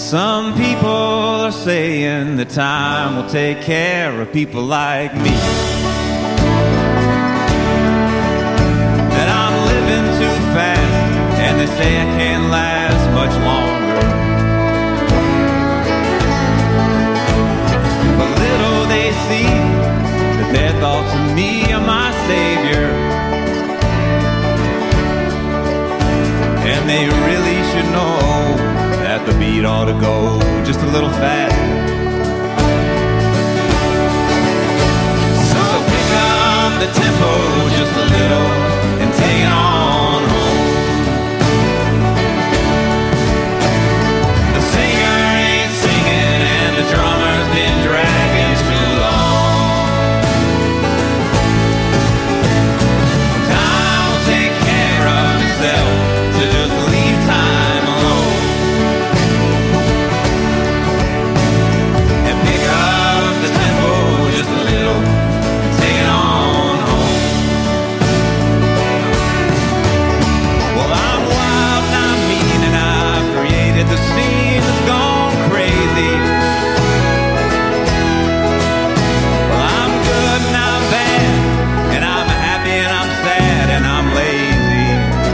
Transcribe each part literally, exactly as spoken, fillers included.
Some people are saying that time will take care of people like me, that I'm living too fast, and they say I can't last much longer. But little they see that their thoughts of me are my savior, and they really should know that the beat ought to go just a little faster. So pick up the tempo just a little and take it on home. The singer ain't singing and the drummer's been dragging too long. Time will take care of itself, so just leave time alone. Just a little, take it on home. Well, I'm wild and I'm mean and I've created the scene that's gone crazy. Well, I'm good and I'm bad, and I'm happy and I'm sad and I'm lazy.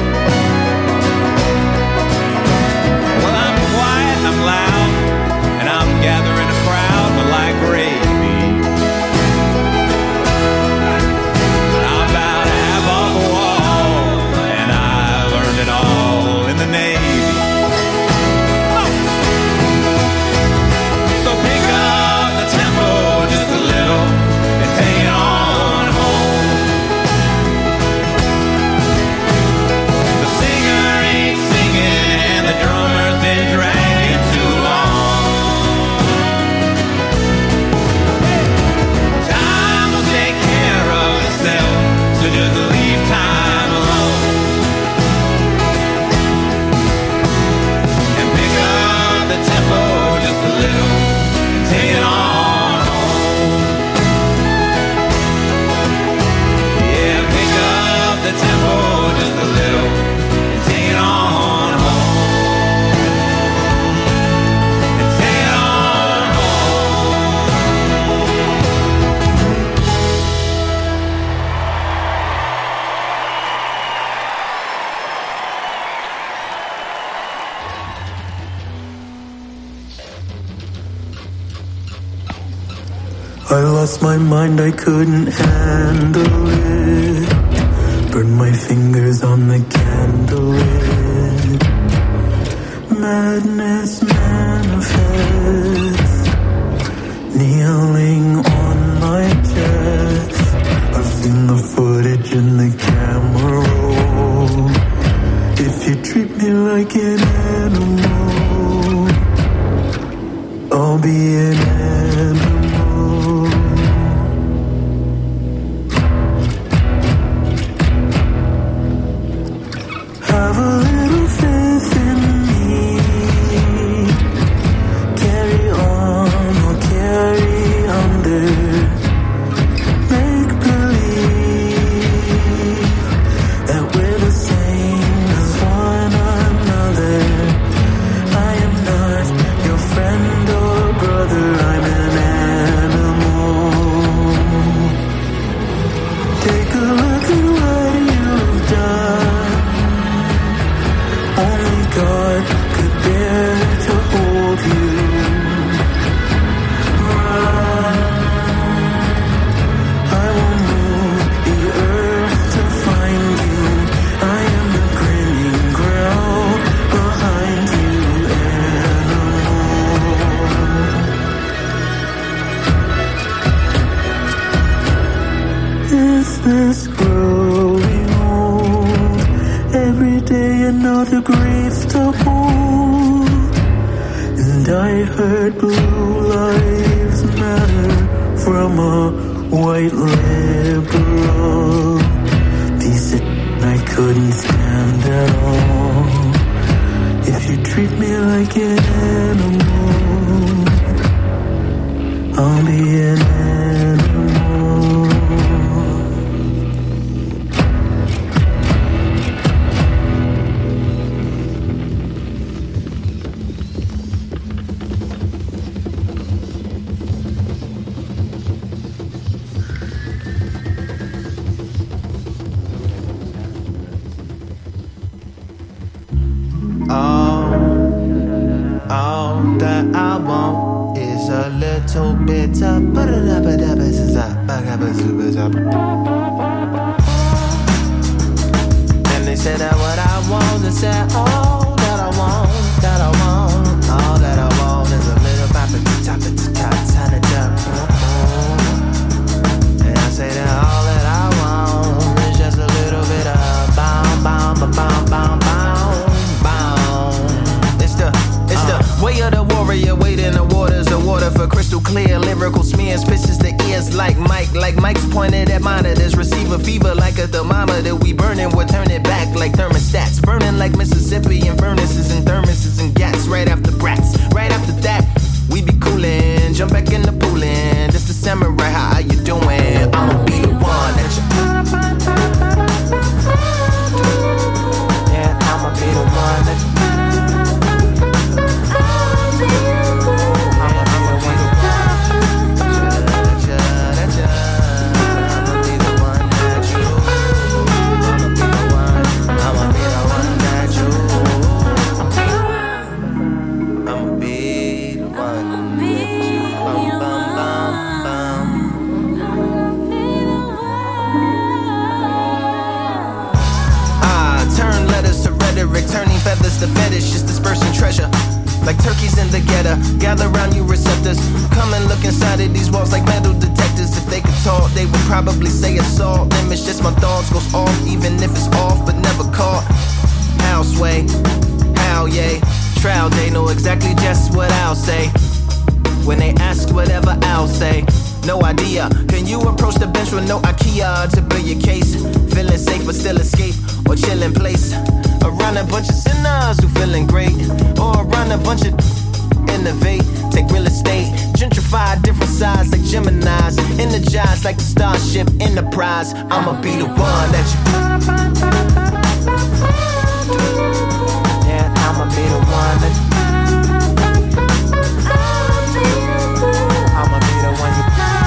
Well, I'm quiet and I'm loud, and I'm gathering a crowd, but like gravy. I lost my mind, I couldn't handle it. Burned my fingers on the candle lit. Madness manifests, kneeling on my chest. I've seen the footage in the camera roll. If you treat me like an animal, I'll be an animal. Have a little faith in me. Carry on or carry under. Make believe that we're the same as one another. I am not your friend or brother. I'm an animal. Take a look at what you've done. Only God could bear to hold you. Run. I will move the earth to find you. I am the grinning ground behind you, animal. Is this growing old? Every day another grave to hold. And I heard blue lives matter from a white liberal. Piece of I couldn't stand at all. If you treat me like an animal, I'll be an animal. up. And they said that what I want, they said all that I want, that I want, all that I want is a little bop at the top, at the top, turn it up. And I say that all that I want is just a little bit of bound, bound, bound, bound, bound, bound. It's the, it's the way of the warrior, waiting the waters, the water for crystal clear, lyrical smears, pisses the ears like Mike, like Mike's pointed at monitors, receiver fever like a thermometer, we burning, we'll turn it back like thermostats, burning like Mississippi and furnaces and thermoses and gas, right after brats, right after that, we be coolin', jump back in the poolin', just the samurai, how you doing? I'ma be the one that you, yeah, I'ma be the one that you, turning feathers to fetish, just dispersing treasure. Like turkeys in the ghetto, gather round you receptors. Come and look inside of these walls like metal detectors. If they could talk, they would probably say assault. Them it's just my thoughts goes off, even if it's off, but never caught. How sway, how yay. Trial day, know exactly just what I'll say. When they ask whatever I'll say. No idea, can you approach the bench with no IKEA to build your case? Feeling safe but still escape, or chill in place. Around a bunch of sinners who feeling great, or around a bunch of innovate, take real estate, gentrify different sides like Geminis, energize like the Starship Enterprise. I'ma be the one that you, yeah, I'ma be the one that you, I'ma be the one you,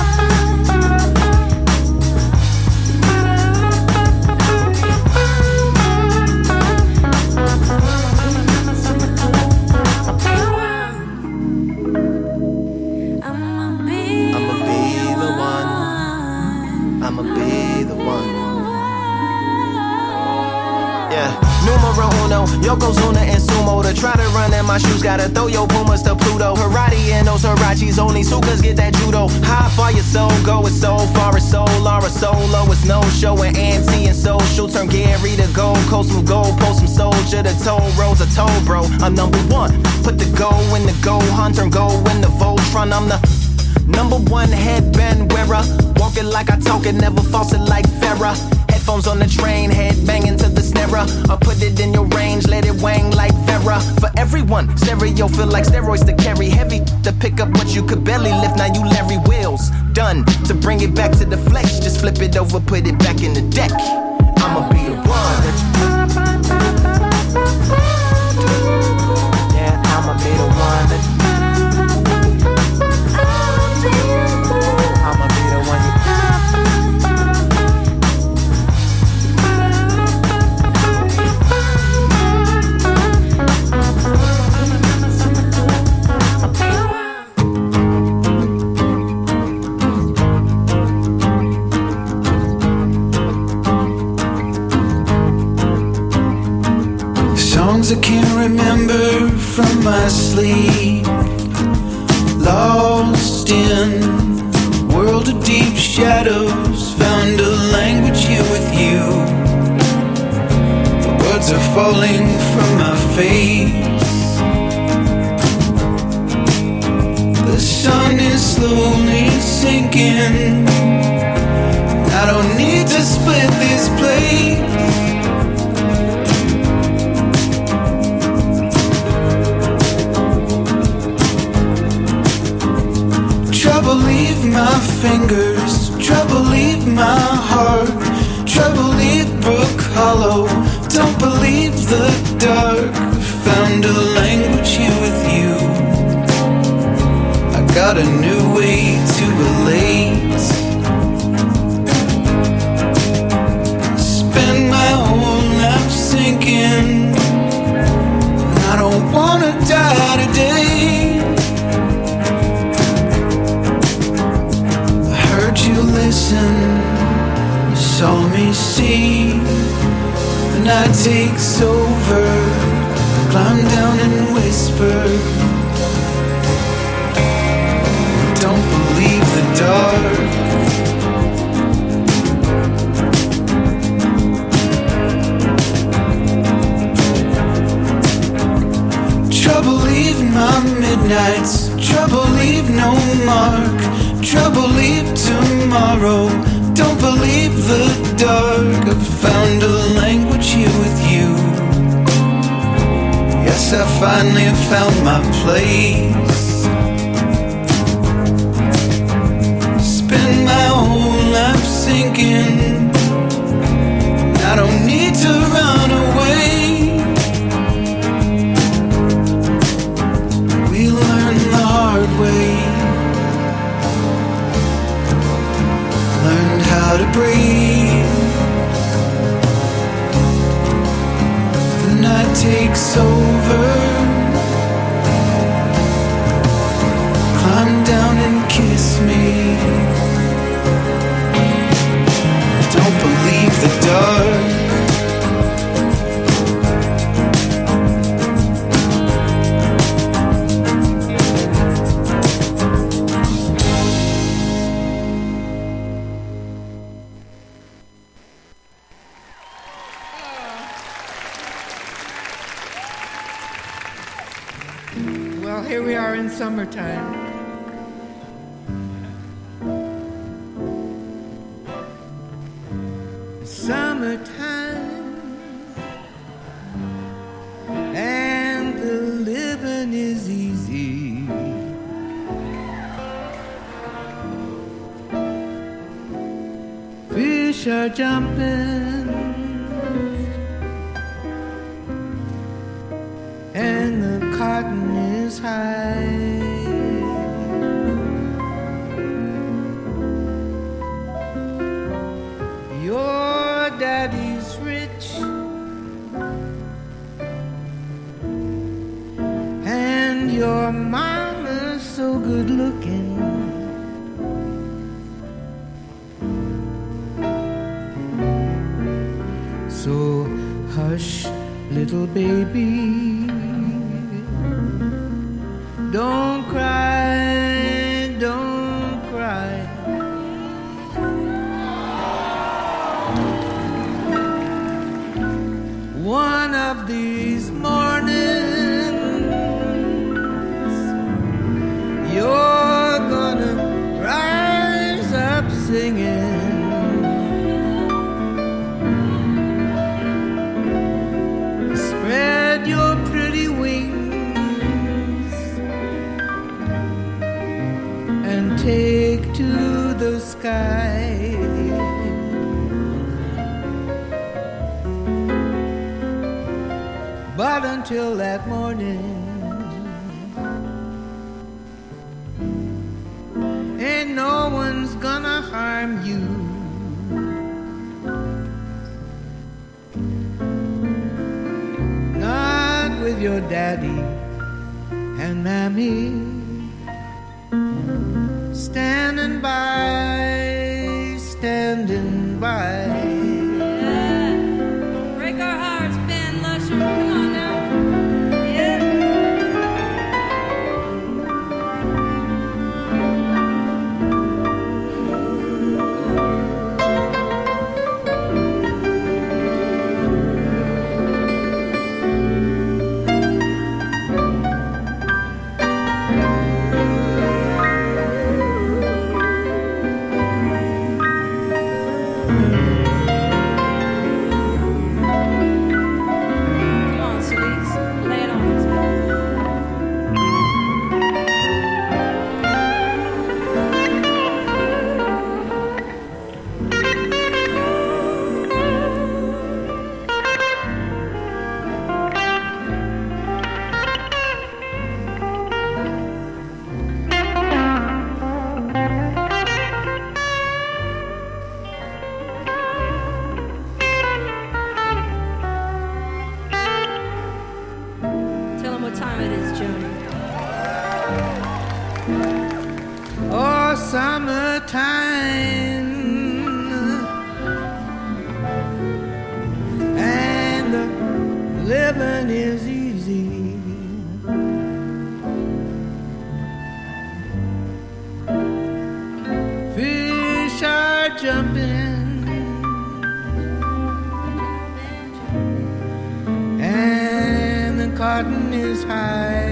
Yokozuna and Sumo to try to run in my shoes. Gotta throw your Pumas to Pluto. Karate and those Hirachis, only Sukas get that judo. How far your soul go, it's so far as soul. Laura Solo, it's no show and anti and social. Turn Gary to Gold Coast, some gold, post some soldier. The toll roads are told, bro. I'm number one. Put the go in the go hunter and go in the Voltron. I'm the number one headband wearer. Walking like I talk it, never false it like Farrah. Headphones on the train, head banging to the snare. I put it in your range, let it wang like Farrah. For everyone, stereo feel like steroids to carry heavy. To pick up what you could barely lift, now you Larry Wheels. Done, to bring it back to the flesh. Just flip it over, put it back in the deck. I'ma be the one that you, yeah, I'ma be the one that you, I'ma be the one you, songs I can't remember from my sleep. Lost in a world of deep shadows. Found a language here with you. The words are falling from my face. The sun is slowly sinking. I don't need to split this place. Trouble leave my fingers, trouble leave my heart, trouble leave Brook Hollow, don't believe the dark. Found a language here with you. I got a new way to relate. Spend my whole life sinking. I don't wanna die today. You listen saw me see the night takes over, climb down and whisper, don't believe the dark. Trouble leave my midnights, trouble leave no mark, trouble leave tomorrow, don't believe the dark. I've found a language here with you. Yes, I finally have found my place. Spend my whole life sinking, I don't need to run away. We learn the hard way, learned how to breathe. The night takes over, climb down and kiss me, don't believe the dark. Here we are in summertime. Summertime, and the living is easy. Fish are jumping, and the cotton is high. Your daddy's rich, and your mama's so good looking. So hush, little baby, don't cry, don't cry. One of these mornings, you're gonna rise up singing. Spread your pretty wings and take to the sky. But until that morning, ain't no one's gonna harm you. Not with your daddy and mammy standing by, standing by. Yeah. Break our hearts, Ben Lusher. Come on now. Yeah. jumping, and the cotton is high.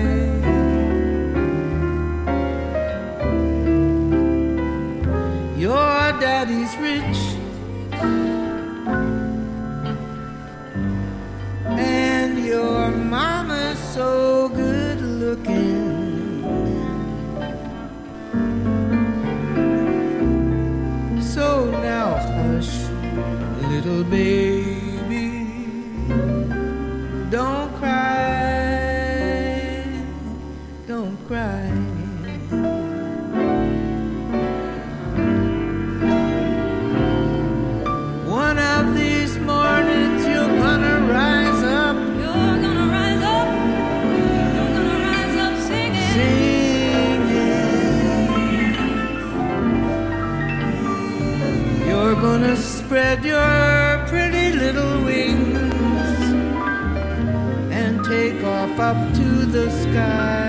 Your daddy's rich, and your mama's so good looking. So now hush, little baby, don't cry, don't cry. One of these mornings you're gonna rise up, You're gonna rise up. You're gonna rise up singing. singing. You're gonna spread your pretty little wings and take off up to the sky.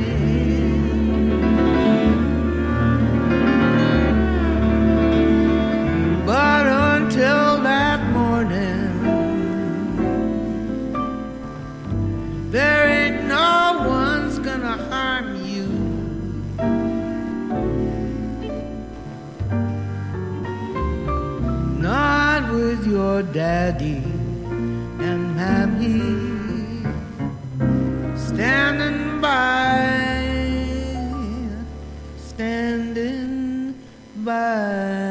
But until that morning, there ain't no one's gonna harm you. Not with your daddy and mammy standing by, standing by.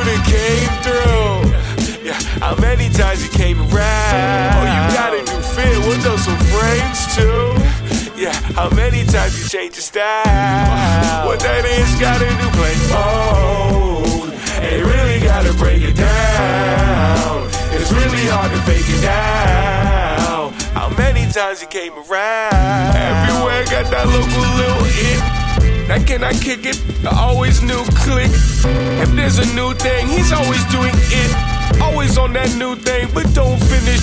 done came through. Yeah, how many times you came around? Oh, you got a new fit, with those some frames too. Yeah, how many times you changed your style? What that is, got a new play. Oh, ain't really gotta break it down. It's really hard to fake it now. How many times you came around? Everywhere got that local little hit. Now can I kick it? I always knew click. If there's a new thing, he's always doing it. Always on that new thing, but don't finish.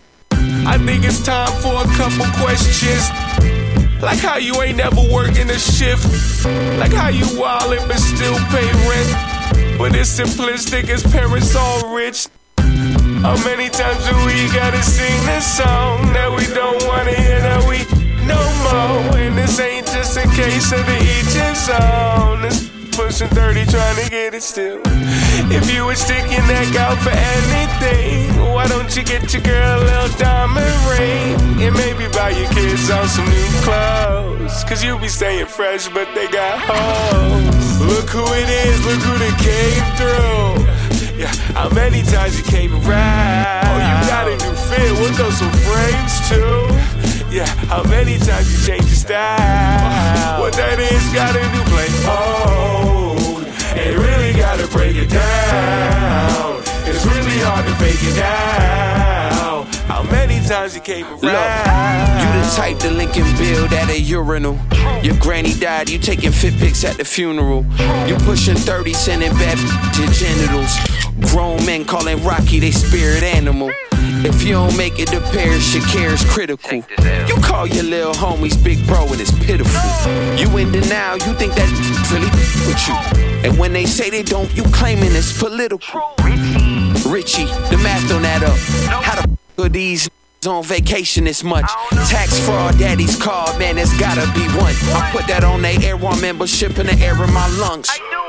I think it's time for a couple questions. Like how you ain't never working a shift. Like how you wildin' but still pay rent. But it's simplistic, his parents all rich. How many times do we gotta sing this song that we don't wanna hear, that we no more? And this ain't just a case of the each his own. It's pushing thirty trying to get it still. If you would stick your neck out for anything, why don't you get your girl a little diamond ring? And maybe buy your kids on some new clothes, cause you be staying fresh but they got hoes. Look who it is, look who they came through. Yeah, how many times you came around? Oh, you got a new fit, with those some frames too. Yeah, how many times you changed your style? What that is, got a new play. Oh, ain't really gotta break it down. It's really hard to fake it now. How many times you came around? Look, you the type to link and build at a urinal. Your granny died, you taking fit pics at the funeral. You pushing thirty, sending bad to genitals. Grown men calling Rocky they spirit animal. If you don't make it to Paris, your care is critical. You call your little homies big bro and it's pitiful. You in denial, you think that really with you. And when they say they don't, you claiming it's political. Richie, the math on that up. How the f*** are these on vacation this much? Tax fraud, daddy's card, man, it's gotta be one. I put that on their Air One membership in the air in my lungs.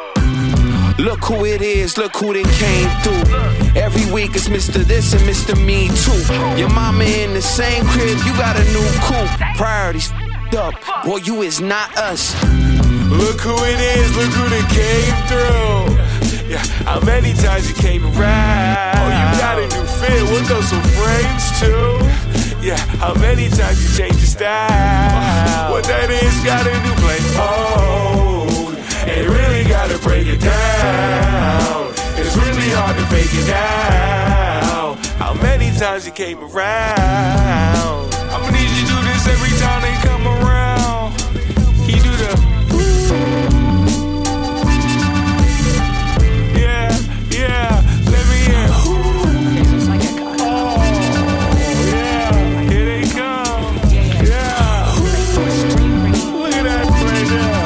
Look who it is, look who they came through. Every week it's Mister This and Mister Me Too. Your mama in the same crib, you got a new coupe. Priorities f***ed up, boy, you is not us. Look who it is, look who they came through. Yeah, how many times you came around? Oh, you got a new fit, with those some frames too. Yeah, how many times you changed your style? What that is, got a new play. Oh, ain't really gotta break it down. It's really hard to fake it now. How many times you came around? I'ma need you to do this every time they come around. Can you do the yeah, yeah, let me in. Oh, yeah, here they come. Yeah, look at that play there.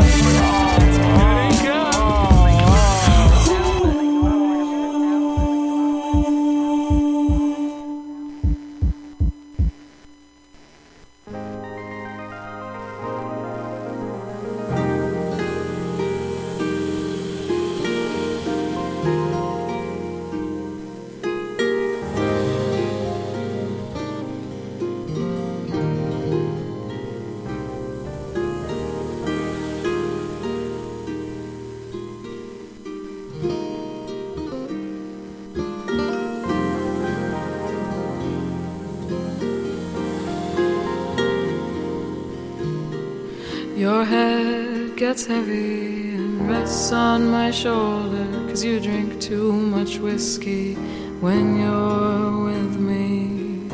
Your head gets heavy and rests on my shoulder, 'cause you drink too much whiskey when you're with me.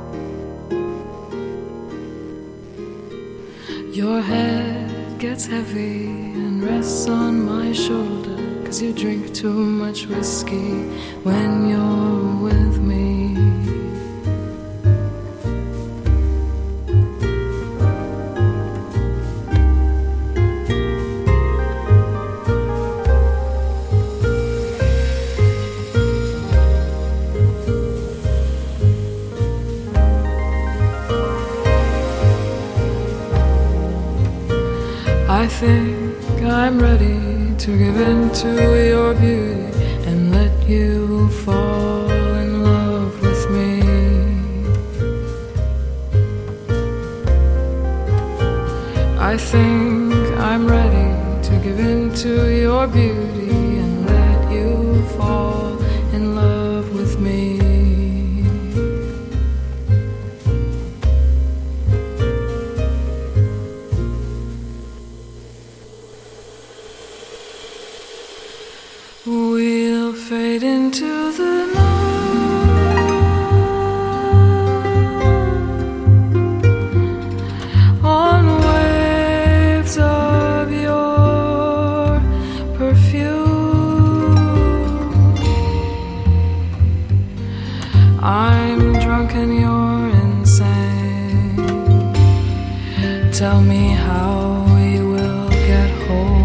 Your head gets heavy and rests on my shoulder, 'cause you drink too much whiskey when you're with me. I think I'm ready to give in to your beauty and let you fall in love with me. I think I'm ready to give in to your beauty and let you fall into the night. On waves of your perfume, I'm drunk and you're insane. Tell me how we will get home.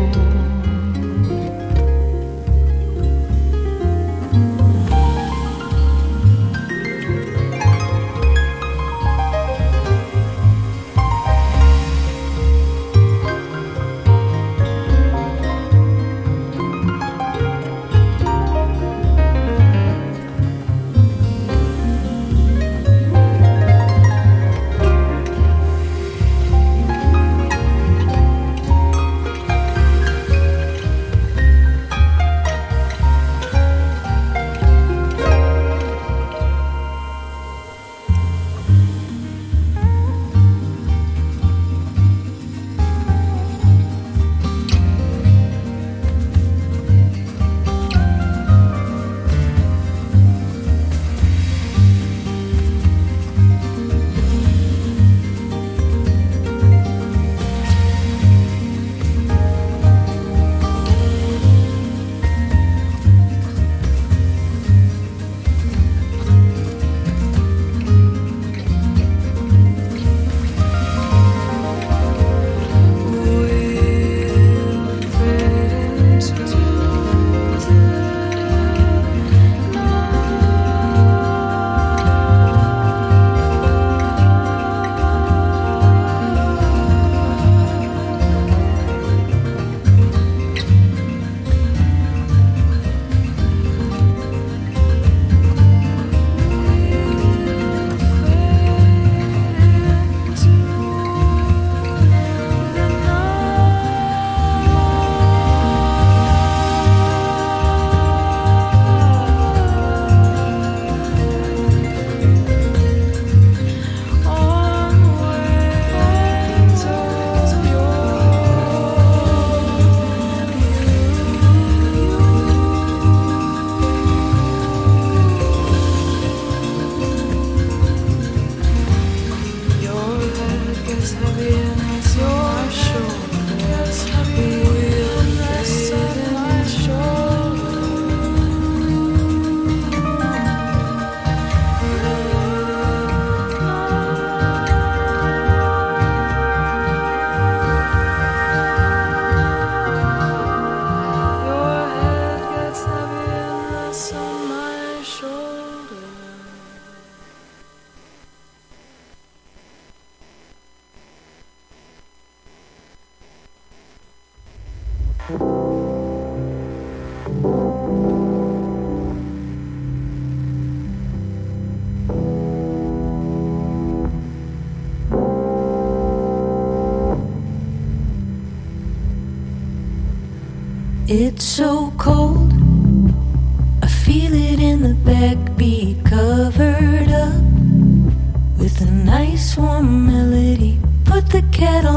It's so cold, I feel it in the backbeat, covered up with a nice warm melody. Put the kettle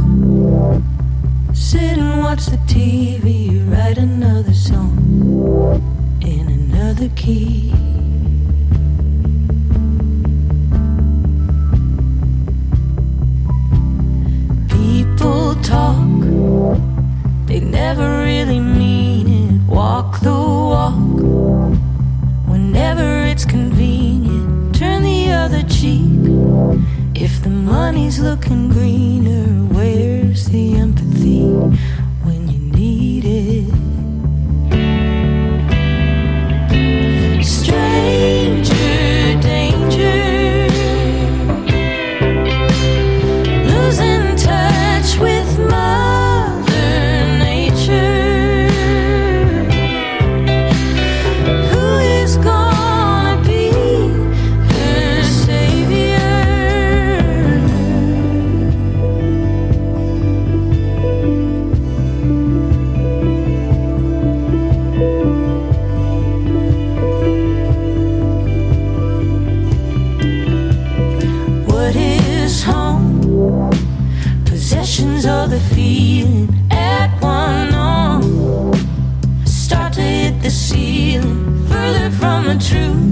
on, sit and watch the T V, write another song in another key. People talk, they never really mean it. Walk the walk whenever it's convenient. Turn the other cheek if the money's looking greener. Where's the empathy when you need it? Stranger danger, losing touch with Mother Nature. Who is gonna be her savior? true.